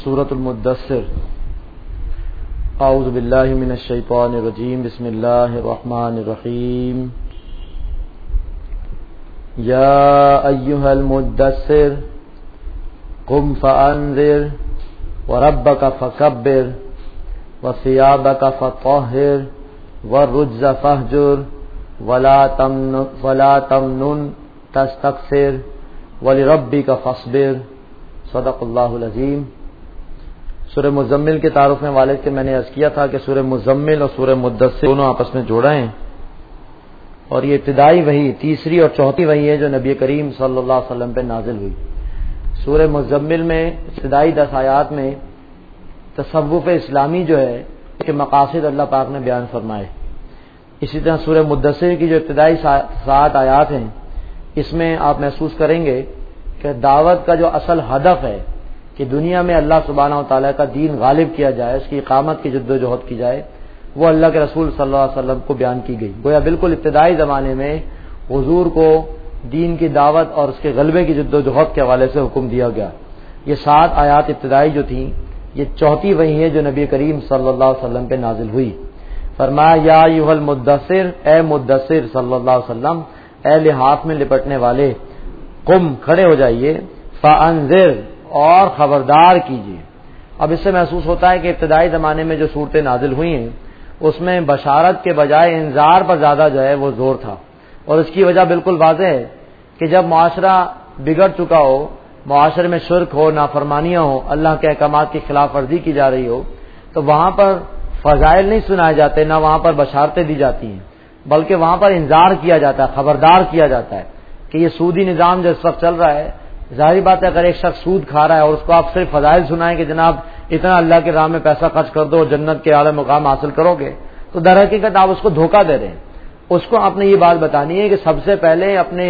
سورۃ المدثر اعوذ باللہ من الشیطان الرجیم بسم اللہ الرحمن الرحیم یا ایہا المدثر قم فانذر وربک فکبر وثیابک فطہر والرجز فاہجر ولا تمنن تستکثر ولربک فاصبر صدق اللہ العظیم۔ سورہ مزمل کے تعارف میں والد کے میں نے عرض کیا تھا کہ سورہ مزمل اور سورہ مدثر دونوں آپس میں جوڑا ہیں، اور یہ ابتدائی وحی تیسری اور چوتھی وحی ہے جو نبی کریم صلی اللہ علیہ وسلم پہ نازل ہوئی۔ سورہ مزمل میں ابتدائی 10 آیات میں تصوف اسلامی جو ہے کہ مقاصد اللہ پاک نے بیان فرمائے۔ اسی طرح سورہ مدثر کی جو ابتدائی 7 آیات ہیں اس میں آپ محسوس کریں گے کہ دعوت کا جو اصل ہدف ہے کہ دنیا میں اللہ سبحانہ و تعالیٰ کا دین غالب کیا جائے، اس کی اقامت کی جد و جہد کی جائے، وہ اللہ کے رسول صلی اللہ علیہ وسلم کو بیان کی گئی۔ گویا بالکل ابتدائی زمانے میں حضور کو دین کی دعوت اور اس کے غلبے کی جد و جہد کے حوالے سے حکم دیا گیا۔ یہ 7 آیات ابتدائی جو تھیں یہ چوتھی وحی ہے جو نبی کریم صلی اللہ علیہ وسلم پہ نازل ہوئی۔ فرمایا یا ایھا المدثر، اے مدثر صلی اللہ علیہ وسلم، اے لحاف میں لپٹنے والے، قم کھڑے ہو جائیے، فانذر اور خبردار کیجیے۔ اب اس سے محسوس ہوتا ہے کہ ابتدائی زمانے میں جو صورتیں نازل ہوئی ہیں اس میں بشارت کے بجائے انذار پر زیادہ جو ہے وہ زور تھا، اور اس کی وجہ بالکل واضح ہے کہ جب معاشرہ بگڑ چکا ہو، معاشرے میں شرک ہو، نافرمانیاں ہو، اللہ کے احکامات کی خلاف ورزی کی جا رہی ہو، تو وہاں پر فضائل نہیں سنائے جاتے، نہ وہاں پر بشارتیں دی جاتی ہیں، بلکہ وہاں پر انذار کیا جاتا ہے، خبردار کیا جاتا ہے کہ یہ سودی نظام جو اس وقت چل رہا ہے، ظاہری بات ہے اگر ایک شخص سود کھا رہا ہے اور اس کو آپ صرف فضائل سنائیں کہ جناب اتنا اللہ کے راہ میں پیسہ خرچ کر دو اور جنت کے اعلی مقام حاصل کرو گے، تو در حقیقت آپ اس کو دھوکہ دے رہے ہیں۔ اس کو آپ نے یہ بات بتانی ہے کہ سب سے پہلے اپنے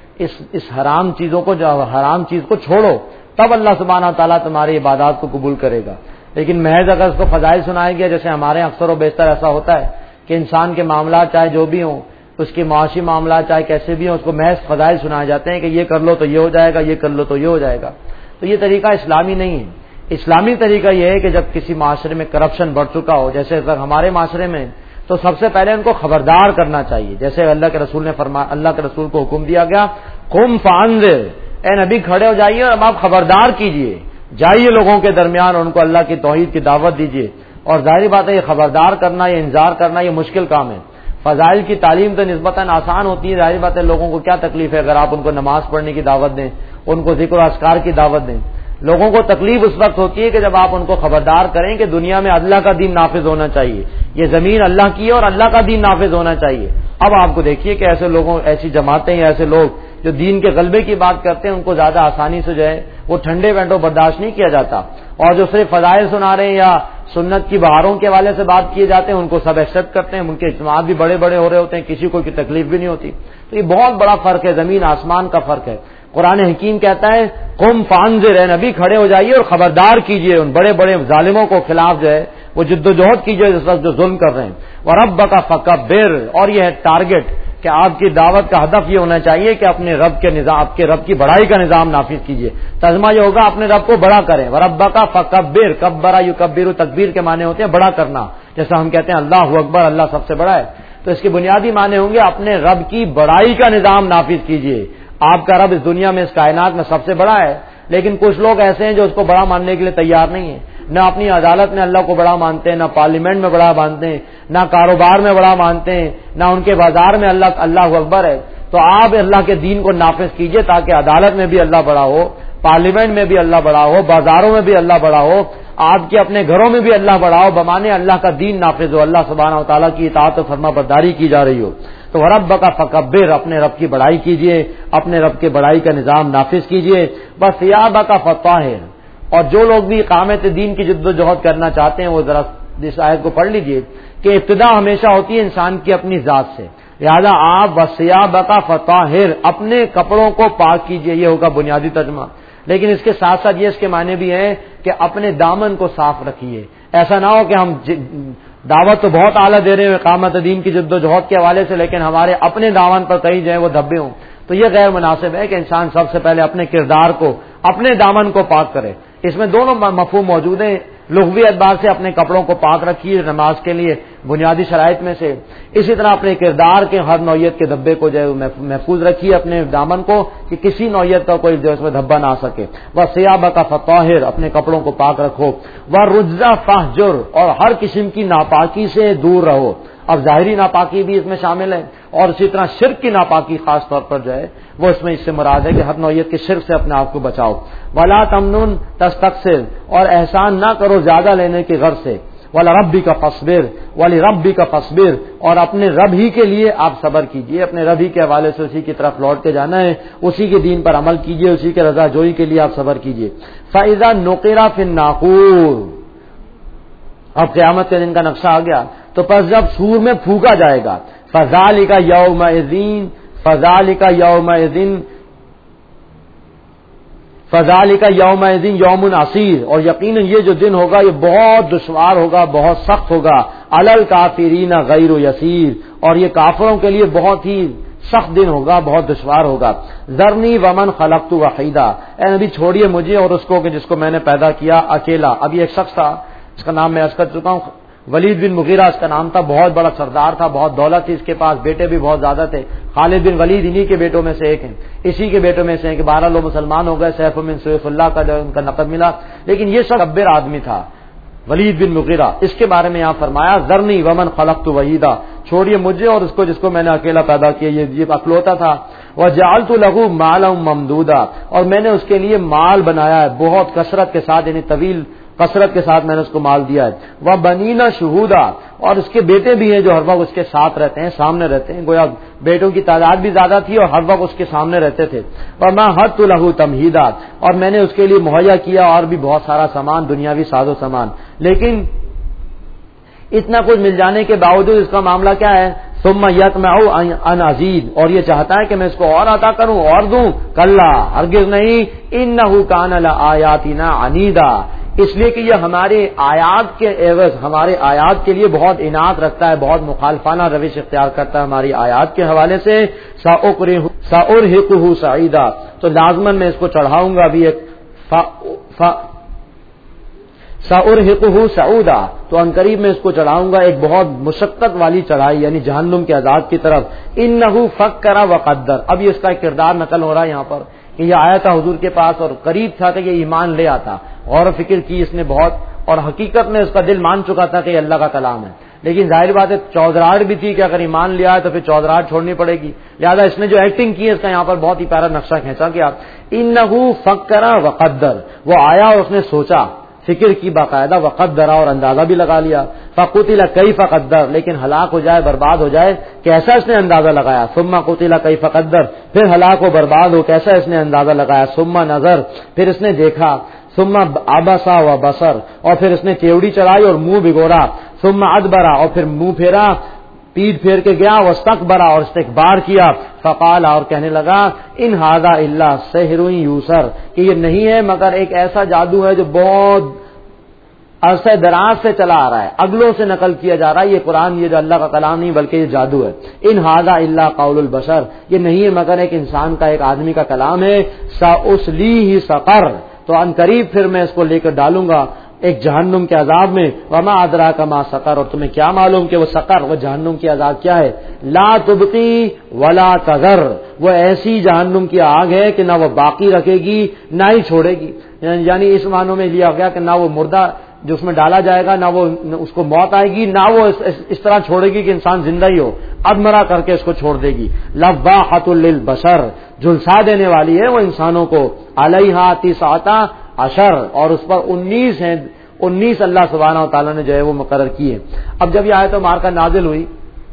اس حرام چیزوں کو، جو حرام چیز کو چھوڑو، تب اللہ سبحانہ و تعالیٰ تمہاری عبادات کو قبول کرے گا۔ لیکن محض اگر اس کو فضائل سنایا گیا، جیسے ہمارے اکثر و بیشتر ایسا ہوتا ہے کہ انسان کے معاملات چاہے جو بھی ہوں، اس کے معاشی معاملات چاہے کیسے بھی ہوں، اس کو محض فضائل سنائے جاتے ہیں کہ یہ کر لو تو یہ ہو جائے گا، یہ کر لو تو یہ ہو جائے گا، تو یہ طریقہ اسلامی نہیں ہے۔ اسلامی طریقہ یہ ہے کہ جب کسی معاشرے میں کرپشن بڑھ چکا ہو، جیسے اگر ہمارے معاشرے میں، تو سب سے پہلے ان کو خبردار کرنا چاہیے، جیسے اللہ کے رسول نے فرمایا، اللہ کے رسول کو حکم دیا گیا قم فانذر، اے نبی کھڑے ہو جائیے اور اب آپ خبردار کیجیے، جائیے لوگوں کے درمیان اور ان کو اللہ کی توحید کی دعوت دیجیے۔ اور ظاہری بات ہے یہ خبردار کرنا، یہ انذار کرنا، یہ مشکل کام ہے۔ فضائل کی تعلیم تو نسبتاً آسان ہوتی ہے، ظاہر بات ہے لوگوں کو کیا تکلیف ہے اگر آپ ان کو نماز پڑھنے کی دعوت دیں، ان کو ذکر و اذکار کی دعوت دیں۔ لوگوں کو تکلیف اس وقت ہوتی ہے کہ جب آپ ان کو خبردار کریں کہ دنیا میں اللہ کا دین نافذ ہونا چاہیے، یہ زمین اللہ کی ہے اور اللہ کا دین نافذ ہونا چاہیے۔ اب آپ کو دیکھیے کہ ایسے لوگوں، ایسی جماعتیں یا ایسے لوگ جو دین کے غلبے کی بات کرتے ہیں، ان کو زیادہ آسانی سے جو ہے وہ ٹھنڈے وینڈو برداشت نہیں کیا جاتا، اور جو صرف فضائل سنا رہے ہیں یا سنت کی بہاروں کے حوالے سے بات کیے جاتے ہیں ان کو سب ایکسپٹ کرتے ہیں، ان کے اجتماعات بھی بڑے بڑے ہو رہے ہوتے ہیں، کسی کو کوئی تکلیف بھی نہیں ہوتی۔ تو یہ بہت بڑا فرق ہے، زمین آسمان کا فرق ہے۔ قرآن حکیم کہتا ہے قم فانذر، اے نبی کھڑے ہو جائیے اور خبردار کیجیے ان بڑے بڑے ظالموں کو خلاف جو ہے وہ جد و جہد کیجیے اس وقت جو ظلم کر رہے ہیں۔ وربک فکبر، اور یہ ہے ٹارگٹ کہ آپ کی دعوت کا ہدف یہ ہونا چاہیے کہ اپنے رب کے نظام، آپ کے رب کی بڑائی کا نظام نافذ کیجیے۔ ترجمہ یہ ہوگا اپنے رب کو بڑا کریں۔ وربک فکبر، کبر یکبر، تکبیر کے معنی ہوتے ہیں بڑا کرنا، جیسا ہم کہتے ہیں اللہ اکبر، اللہ سب سے بڑا ہے، تو اس کے بنیادی معنی ہوں گے اپنے رب کی بڑائی کا نظام نافذ کیجیے۔ آپ کا رب اس دنیا میں، اس کائنات میں سب سے بڑا ہے، لیکن کچھ لوگ ایسے ہیں جو اس کو بڑا ماننے کے لیے تیار نہیں ہیں، نہ اپنی عدالت میں اللہ کو بڑا مانتے ہیں، نہ پارلیمنٹ میں بڑا مانتے ہیں، نہ کاروبار میں بڑا مانتے ہیں، نہ ان کے بازار میں اللہ اکبر ہے۔ تو آپ اللہ کے دین کو نافذ کیجئے تاکہ عدالت میں بھی اللہ بڑا ہو، پارلیمنٹ میں بھی اللہ بڑا ہو، بازاروں میں بھی اللہ بڑا ہو، آپ کے اپنے گھروں میں بھی اللہ بڑا ہو، بمانے اللہ کا دین نافذ ہو، اللہ سبحانہ و تعالیٰ کی اطاعت و فرما برداری کی جا رہی ہو۔ تو ربک فکبر، اپنے رب کی بڑائی کیجئے، اپنے رب کی بڑائی کا نظام نافذ کیجئے۔ بس ثیابک فطہر، اور جو لوگ بھی اقامت دین کی جد و جہد کرنا چاہتے ہیں وہ ذرا اس آیت کو پڑھ لیجئے کہ ابتدا ہمیشہ ہوتی ہے انسان کی اپنی ذات سے، لہذا آپ وثیابک فطہر، اپنے کپڑوں کو پاک کیجئے، یہ ہوگا بنیادی ترجمہ۔ لیکن اس کے ساتھ ساتھ یہ اس کے معنی بھی ہیں کہ اپنے دامن کو صاف رکھیے، ایسا نہ ہو کہ ہم دعوت تو بہت اعلیٰ دے رہے ہیں اقامت دین کی جد و جہد کے حوالے سے، لیکن ہمارے اپنے دامن پر کہیں جو ہے وہ دھبے ہوں، تو یہ غیر مناسب ہے کہ انسان سب سے پہلے اپنے کردار کو، اپنے دامن کو پاک کرے۔ اس میں دونوں مفہوم موجود ہیں. لغوی اعتبار سے اپنے کپڑوں کو پاک رکھیے نماز کے لیے بنیادی شرائط میں سے. اسی طرح اپنے کردار کے ہر نوعیت کے دھبے کو جو ہے محفوظ رکھیے, اپنے دامن کو, کہ کسی نوعیت کا کوئی جو اس میں دھبا نہ آ سکے. وَثِيَابَكَ فَطَهِّرْ, اپنے کپڑوں کو پاک رکھو. وَالرُّجْزَ فَاهْجُرْ, اور ہر قسم کی ناپاکی سے دور رہو. اب ظاہری ناپاکی بھی اس میں شامل ہے, اور اسی طرح شرک کی ناپاکی خاص طور پر جو ہے وہ اس میں اس سے مراد ہے کہ ہر نوعیت کے شرک سے اپنے آپ کو بچاؤ. وَلَا تَمْنُنْ تَسْتَكْثِرْ, اور احسان نہ کرو زیادہ لینے کی غرض سے. وَلِرَبِّكَ فَاصْبِرْ وَلِرَبِّكَ فَاصْبِرْ, اور اپنے رب ہی کے لیے آپ صبر کیجئے, اپنے رب ہی کے حوالے سے اسی کی طرف لوٹ کے جانا ہے, اسی کے دین پر عمل کیجئے, اسی کے رضا جوئی کے لیے آپ صبر کیجئے. فَإِذَا نُقِرَ فِي النَّاقُورِ, اب قیامت کے دن کا نقشہ آ گیا, تو پس جب سور میں پھونکا جائے گا. فَذَلِكَ يَوْمَئِذٍ فَذَلِكَ يَوْمَئِذٍ فَذَلِكَ يَوْمَئِذٍ يَوْمٌ عَسِيرٌ, اور یقیناً یہ جو دن ہوگا یہ بہت دشوار ہوگا, بہت سخت ہوگا. عَلَى الْكَافِرِينَ غَيْرُ يَسِيرٌ, اور یہ کافروں کے لیے بہت ہی سخت دن ہوگا, بہت دشوار ہوگا. ذَرْنِي وَمَنْ خَلَقْتُ وَحِيدًا, اے نبی چھوڑیے مجھے اور اس کو کہ جس کو میں نے پیدا کیا اکیلا. ابھی ایک شخص تھا, اس کا نام میں عرض کر چکا ہوں, ولید بن مغیرہ اس کا نام تھا, بہت بڑا سردار تھا, بہت دولت تھی اس کے پاس, بیٹے بھی بہت زیادہ تھے. خالد بن ولید انہی کے بیٹوں میں سے ایک ہیں, اسی کے بیٹوں میں سے ہیں کہ 12 لوگ مسلمان ہو گئے. سیف من سیف اللہ کا جو ان کا نقب ملا, لیکن یہ شخص متکبر آدمی تھا ولید بن مغیرہ. اس کے بارے میں یہاں فرمایا ذرنی ومن خلقت وحیدا, چھوڑیے مجھے اور اس کو جس کو میں نے اکیلا پیدا کیا. یہ اکلوتا تھا. وجعلت له مالا ممدودا, اور میں نے اس کے لیے مال بنایا ہے بہت کثرت کے ساتھ, یعنی طویل کثرت کے ساتھ میں نے اس کو مال دیا ہے. وبنینا شہودا, اور اس کے بیٹے بھی ہیں جو ہر وقت اس کے ساتھ رہتے ہیں, سامنے رہتے ہیں. گویا بیٹوں کی تعداد بھی زیادہ تھی اور ہر وقت اس کے سامنے رہتے تھے. ومہدت له تمہیدا, اور میں نے اس کے لیے مہیا کیا اور بھی بہت سارا سامان, دنیاوی ساز و سامان. لیکن اتنا کچھ مل جانے کے باوجود اس کا معاملہ کیا ہے؟ ثم یطمع ان ازید, اور یہ چاہتا ہے کہ میں اس کو اور عطا کروں اور دوں. کلا, ہرگز نہیں. انہ کان لآیاتنا عنیدا, اس لیے کہ یہ ہمارے آیات کے عوض, ہمارے آیات کے لیے بہت عناد رکھتا ہے, بہت مخالفانہ روش اختیار کرتا ہے ہماری آیات کے حوالے سے. سأرهقه صعیدا, تو لازماً میں اس کو چڑھاؤں گا ابھی ایک سأرهقه صعودا, تو عنقریب میں اس کو چڑھاؤں گا ایک بہت مشقت والی چڑھائی, یعنی جہنم کے عذاب کی طرف. انه فکر وقدر, اب اس کا کردار نقل ہو رہا ہے یہاں پر کہ یہ آیا تھا حضور کے پاس اور قریب تھا کہ یہ ایمان لے آتا, غور و فکر کی اس نے بہت, اور حقیقت میں اس کا دل مان چکا تھا کہ یہ اللہ کا کلام ہے. لیکن ظاہر بات ہے چودراہٹ بھی تھی کہ اگر ایمان لیا ہے تو پھر چودراہٹ چھوڑنی پڑے گی. لہذا اس نے جو ایکٹنگ کی ہے اس کا یہاں پر بہت ہی پیارا نقشہ کھینچا کہ انه فکر وقدر, وہ آیا اور اس نے سوچا, فکر کی باقاعدہ, وقدرا, اور اندازہ بھی لگا لیا. فقتل کیف قدر, لیکن ہلاک ہو جائے, برباد ہو جائے, کیسا اس نے اندازہ لگایا. ثم قتل کیف قدر, پھر ہلاک ہو برباد ہو, کیسا اس نے اندازہ لگایا. ثم نظر, پھر اس نے دیکھا. ثم عبسا و بصر, اور پھر اس نے چیوڑی چڑھائی اور منہ بگوڑا. ثم ادبرا, اور پھر منہ پھیرا, پیٹ پھیر کے گیا. واستکبرا, اور استکبار کیا. فقال, اور کہنے لگا ان ھذا الا سحر یوسر, کہ یہ نہیں ہے مگر ایک ایسا جادو ہے جو بہت عرصہ دراز سے چلا آ رہا ہے, اگلوں سے نقل کیا جا رہا ہے. یہ قرآن, یہ جو اللہ کا کلام نہیں بلکہ یہ جادو ہے. ان ھذا الا قول البشر, یہ نہیں ہے مگر ایک انسان کا, ایک آدمی کا کلام ہے. سأصلیہ سقر, تو ان قریب پھر میں اس کو لے کر ڈالوں گا ایک جہنم کے عذاب میں. وما ادراک ما سقر, اور تمہیں کیا معلوم کہ وہ سقر, وہ جہنم کی عذاب کیا ہے. لا تبقی ولا تذر, وہ ایسی جہنم کی آگ ہے کہ نہ وہ باقی رکھے گی نہ ہی چھوڑے گی. یعنی اس معنوں میں لیا گیا کہ نہ وہ مردہ جو اس میں ڈالا جائے گا, نہ وہ اس کو موت آئے گی, نہ وہ اس طرح چھوڑے گی کہ انسان زندہ ہی ہو, ادمرا کر کے اس کو چھوڑ دے گی. لواحۃ للبشر, جھلسا دینے والی ہے وہ انسانوں کو. علیہا تسعۃ عشر, اور اس پر 19 ہیں, 19 اللہ سبحانہ و تعالیٰ نے جو ہے وہ مقرر کیے. اب جب یہ آیت مبارکہ نازل ہوئی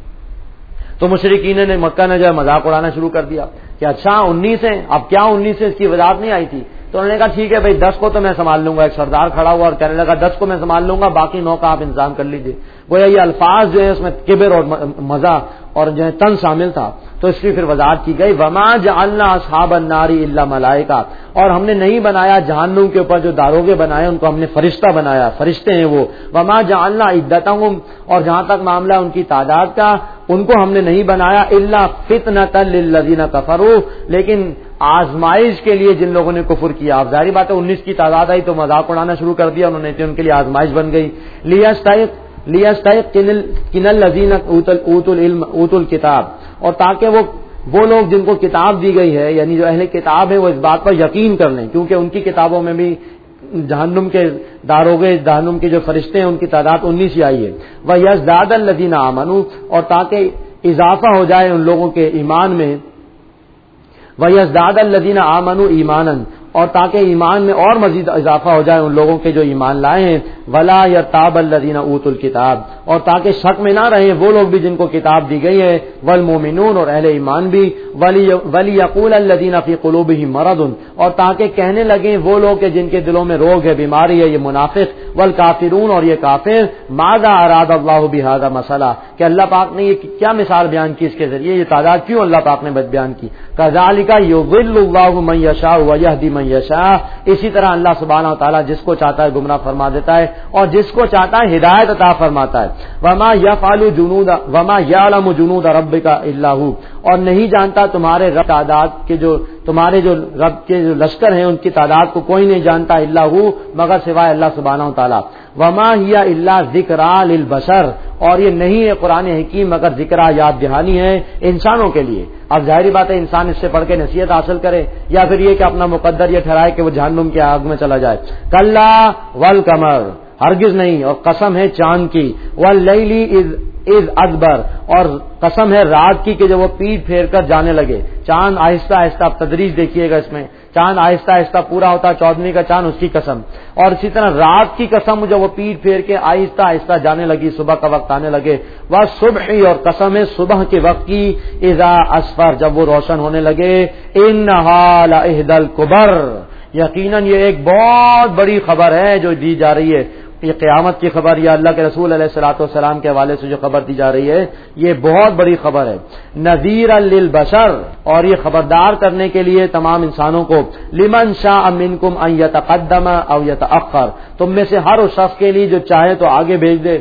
تو مشرکین نے مکہ نے جو ہے مذاق اڑانا شروع کر دیا کہ اچھا 19 ہیں, اب کیا 19 ہے, اس کی وضاحت نہیں آئی تھی. تو انہوں نے کہا ٹھیک ہے بھائی 10 کو تو میں سنبھال لوں گا. ایک سردار کھڑا ہوا اور کہنے لگا 10 کو میں سنبھال لوں گا, باقی 9 کا آپ انتظام کر لیجئے. گویا یہ الفاظ جو ہے اس میں کبر اور مزہ اور جو ہے تن شامل تھا, تو اس کی پھر وضاحت کی گئی. وما جعلنا اصحاب النار الا ملائکہ, اور ہم نے نہیں بنایا جہنم کے اوپر جو داروغے بنائے ان کو ہم نے فرشتہ بنایا, فرشتے ہیں وہ. وما جعلنا عدتهم, اور جہاں تک معاملہ ان کی تعداد کا, ان کو ہم نے نہیں بنایا الا فتنۃ للذین کفروا، لیکن آزمائش کے لیے جن لوگوں نے کفر کیا. اب ظاہری بات ہے 19 کی تعداد آئی تو مذاق اڑانا شروع کر دیا انہوں نے، تو ان کے لیے آزمائش بن گئی. لیستيقن الذین اوتوا الکتاب، اور تاکہ وہ لوگ جن کو کتاب دی گئی ہے، یعنی جو اہل کتاب ہے، وہ اس بات پر یقین کر لیں، کیونکہ ان کی کتابوں میں بھی جہنم کے داروغے، جہنم کے جو فرشتے ہیں ان کی تعداد 19 ہی آئی ہے. وَيَزْدَادَ الَّذِينَ آمَنُوا، اور تاکہ اضافہ ہو جائے ان لوگوں کے ایمان میں. وَيَزْدَادَ الَّذِينَ آمَنُوا ایمانًا، اور تاکہ ایمان میں اور مزید اضافہ ہو جائے ان لوگوں کے جو ایمان لائے ہیں. وَلَا يَرْتَابَ الَّذِينَ أُوتُوا الْكِتَابَ، اور تاکہ شک میں نہ رہیں وہ لوگ بھی جن کو کتاب دی گئی ہے. وَالْمُؤْمِنُونَ، اور اہل ایمان بھی. وَلِيَقُولَ الَّذِينَ فِي قُلُوبِهِم مَرَضٌ، اور تاکہ کہنے لگیں وہ لوگ کہ جن کے دلوں میں روگ ہے، بیماری ہے، یہ منافق. وَالْكَافِرُونَ، اور یہ کافر. مَاذَا أَرَادَ اللَّهُ بِهَذَا مَثَلًا، کہ اللہ پاک نے یہ کیا مثال بیان کی اس کے ذریعے، یہ تعداد کیوں اللہ پاک نے بیان کی. كَذَلِكَ يُضِلُّ اللَّهُ مَن يَشَاءُ وَيَهْدِي مَن يَشَاءُ، اسی طرح اللہ سبحانہ و تعالیٰ جس کو چاہتا ہے گمراہ فرما دیتا ہے اور جس کو چاہتا ہے ہدایت عطا فرماتا ہے. وما يعلم جنود ربك الا هو، اور نہیں جانتا تمہارے رب تعداد کے تمہارے جو رب کے جو لشکر ہیں ان کی تعداد کو کوئی نہیں جانتا الا هو، مگر سوائے اللہ سبحانہ و تعالیٰ. وما هي الا ذکرى للبشر، اور یہ نہیں ہے قرآن حکیم مگر ذکرہ یاد دہانی ہے انسانوں کے لیے. اب ظاہری بات ہے انسان اس سے پڑھ کے نصیحت حاصل کرے، یا پھر یہ کہ اپنا مقدر یہ ٹھہرائے کہ وہ جہنم کی آگ میں چلا جائے. کلا والقمر، ہرگز نہیں، اور قسم ہے چاند کی. واللیل اذ ادبر، اور قسم ہے رات کی کہ جب وہ پیٹ پھیر کر جانے لگے. چاند آہستہ آہستہ، اب تدریج دیکھیے گا اس میں، چاند آہستہ آہستہ پورا ہوتا، 14ویں کا چاند، اس کی قسم. اور اسی طرح رات کی قسم جب وہ پیٹ پھیر کے آہستہ آہستہ جانے لگی، صبح کا وقت آنے لگے. والصبح، اور قسم ہے صبح کے وقت کی. اذا اسفر، جب وہ روشن ہونے لگے. انہا لإحدى الکبر، یقیناً یہ ایک بہت بڑی خبر ہے جو دی جا رہی ہے. یہ قیامت کی خبر، یا اللہ کے رسول علیہ الصلوۃ والسلام کے حوالے سے جو خبر دی جا رہی ہے یہ بہت بڑی خبر ہے. نذیرا للبشر، اور یہ خبردار کرنے کے لیے تمام انسانوں کو. لمن شاء منکم ان یتقدم او یتأخر، تم میں سے ہر اس شخص کے لیے جو چاہے تو آگے بھیج دے،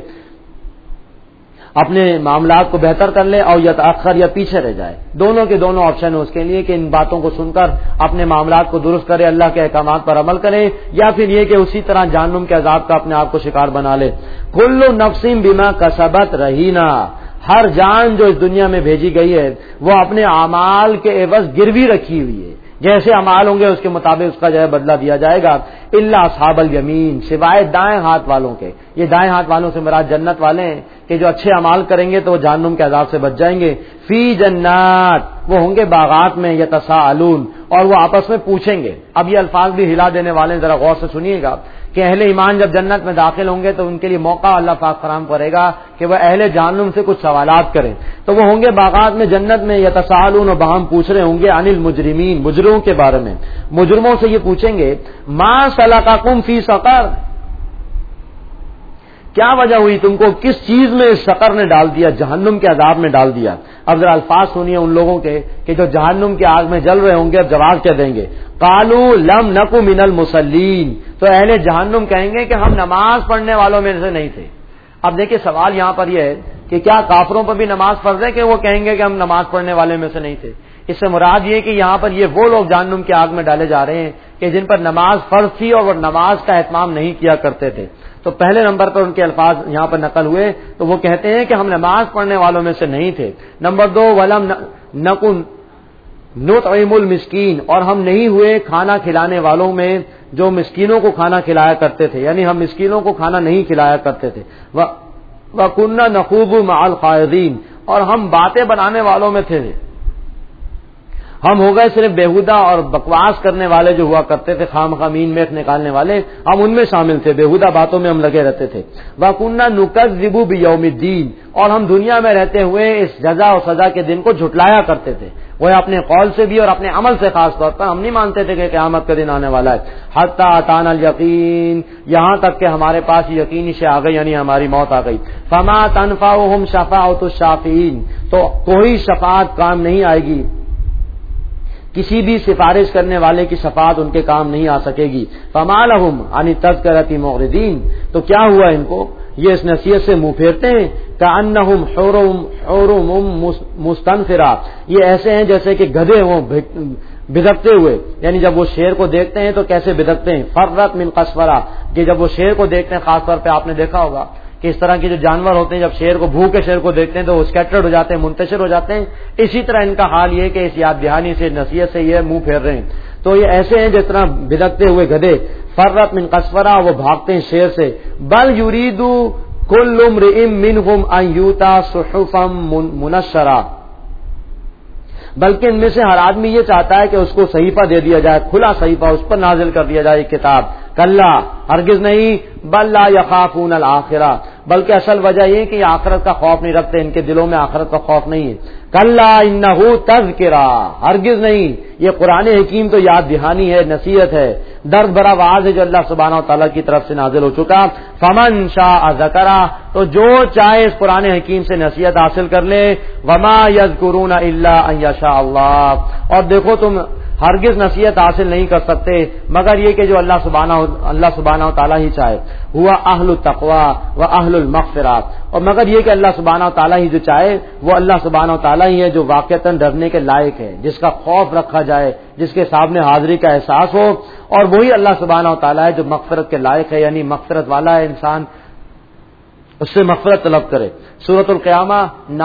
اپنے معاملات کو بہتر کر لے، اور یتأخر، یا پیچھے رہ جائے. دونوں کے دونوں آپشن ہے اس کے لیے کہ ان باتوں کو سن کر اپنے معاملات کو درست کرے، اللہ کے احکامات پر عمل کرے، یا پھر یہ کہ اسی طرح جہنم کے عذاب کا اپنے آپ کو شکار بنا لے. کل نفس بما کسبت رہینہ، ہر جان جو اس دنیا میں بھیجی گئی ہے وہ اپنے اعمال کے عوض گروی رکھی ہوئی ہے. جیسے اعمال ہوں گے اس کے مطابق اس کا جو ہے بدلہ دیا جائے گا. الا اصحاب الیمین، سوائے دائیں ہاتھ والوں کے. یہ دائیں ہاتھ والوں سے مراد جنت والے ہیں کہ جو اچھے اعمال کریں گے تو وہ جہنم کے عذاب سے بچ جائیں گے. فی جنات، وہ ہوں گے باغات میں. یتساءلون، اور وہ آپس میں پوچھیں گے. اب یہ الفاظ بھی ہلا دینے والے ہیں، ذرا غور سے سنیے گا کہ اہل ایمان جب جنت میں داخل ہوں گے تو ان کے لیے موقع اللہ پاک فراہم کرے گا کہ وہ اہل جہنم سے کچھ سوالات کریں. تو وہ ہوں گے باغات میں جنت میں. یتساءلون، اور باہم پوچھ رہے ہوں گے عن المجرمین، مجرموں کے بارے میں. مجرموں سے یہ پوچھیں گے ما سلککم فی سقر، کیا وجہ ہوئی تم کو کس چیز میں سقر نے ڈال دیا، جہنم کے عذاب میں ڈال دیا. اب ذرا الفاظ سنیے ان لوگوں کے کہ جو جہنم کی آگ میں جل رہے ہوں گے، اب جواب کیا دیں گے. قالوا لم نک من المصلین، تو اہل جہنم کہیں گے کہ ہم نماز پڑھنے والوں میں سے نہیں تھے. اب دیکھیں سوال یہاں پر یہ ہے کہ کیا کافروں پر بھی نماز فرض ہے کہ وہ کہیں گے کہ ہم نماز پڑھنے والے میں سے نہیں تھے؟ اس سے مراد یہ کہ یہاں پر یہ وہ لوگ جہنم کی آگ میں ڈالے جا رہے ہیں کہ جن پر نماز فرض تھی اور وہ نماز کا اہتمام نہیں کیا کرتے تھے. تو پہلے نمبر پر ان کے الفاظ یہاں پر نقل ہوئے تو وہ کہتے ہیں کہ ہم نماز پڑھنے والوں میں سے نہیں تھے. نمبر 2 ولم نکن نطعم المسکین، اور ہم نہیں ہوئے کھانا کھلانے والوں میں جو مسکینوں کو کھانا کھلایا کرتے تھے، یعنی ہم مسکینوں کو کھانا نہیں کھلایا کرتے تھے. وَكُنَّا نَخُوضُ مَعَ الْخَائِضِينَ، اور ہم باتیں بنانے والوں میں تھے. ہم ہو گئے صرف بیہودہ اور بکواس کرنے والے جو ہوا کرتے تھے، خام خامین میخ نکالنے والے، ہم ان میں شامل تھے، بیہودہ باتوں میں ہم لگے رہتے تھے. وَكُنَّا نُكَذِّبُ بِيَوْمِ الدِّينِ، اور ہم دنیا میں رہتے ہوئے اس جزا و سزا کے دن کو جھٹلایا کرتے تھے. وہ اپنے قول سے بھی اور اپنے عمل سے خاص طور پر ہم نہیں مانتے تھے کہ قیامت کا دن آنے والا ہے. حَتَّى أَتَانَا الْيَقِينُ، یہاں تک کہ ہمارے پاس یقینی سے آ گئی، یعنی ہماری موت آ گئی. فَمَا تَنفَعُهُمْ شَفَاعَةُ الشَّافِعِينَ، تو کوئی شفاعت کام نہیں آئے گی، کسی بھی سفارش کرنے والے کی شفاعت ان کے کام نہیں آ سکے گی. فَمَا لَهُمْ عَنِ التَّذْكِرَةِ مُعْرِضِينَ، تو کیا ہوا ان کو، یہ اس نصیحت سے منہ پھیرتے ہیں کأنہم حرم مستنفرہ، یہ ایسے ہیں جیسے کہ گدھے ہوں بدکتے ہوئے، یعنی جب وہ شیر کو دیکھتے ہیں تو کیسے بدکتے ہیں، فرت من قسورہ، کہ جب وہ شیر کو دیکھتے ہیں، خاص طور پہ آپ نے دیکھا ہوگا کہ اس طرح کے جو جانور ہوتے ہیں جب شیر کو بھوکے شیر کو دیکھتے ہیں تو وہ اسکیٹرڈ ہو جاتے ہیں، منتشر ہو جاتے ہیں، اسی طرح ان کا حال یہ کہ اس یاد دہانی سے نصیحت سے یہ منہ پھیر رہے ہیں. تو یہ ایسے ہیں جس طرح بدکتے ہوئے گدھے، فرت من قسورہ، وہ بھاگتے ہیں شیر سے. بل یرید کل امرئ منہم ان یؤتی صحفا منشرہ، بلکہ ان میں سے ہر آدمی یہ چاہتا ہے کہ اس کو صحیفہ دے دیا جائے، کھلا صحیفہ اس پر نازل کر دیا جائے کتاب. کلا، ہرگز نہیں، بل لا یخافون الآخرہ، بلکہ اصل وجہ یہ کہ یہ آخرت کا خوف نہیں رکھتے، ان کے دلوں میں آخرت کا خوف نہیں ہے. کلا انہ تذکرہ، ہرگز نہیں، یہ قرآن حکیم تو یاد دہانی ہے، نصیحت ہے، درد بھرا واعظ ہے جو اللہ سبحانہ و تعالیٰ کی طرف سے نازل ہو چکا. فمن شاء ذکرہ، تو جو چاہے اس قرآن حکیم سے نصیحت حاصل کر لے. وما یذکرون الا ان یشاء اللہ، اور دیکھو تم ہرگز نصیحت حاصل نہیں کر سکتے مگر یہ کہ جو اللہ سبحانہ و تعالیٰ ہی چاہے. ہوا اہل التقوی و اہل المغفرات، اور مگر یہ کہ اللہ سبحانہ و تعالیٰ ہی جو چاہے وہ اللہ سبحانہ و تعالیٰ ہی ہے جو واقعتاً ڈرنے کے لائق ہے، جس کا خوف رکھا جائے، جس کے سامنے حاضری کا احساس ہو، اور وہی اللہ سبحانہ و تعالیٰ ہے جو مغفرت کے لائق ہے، یعنی مغفرت والا ہے، انسان اس سے مغفرت طلب کرے. سورۃ القیامہ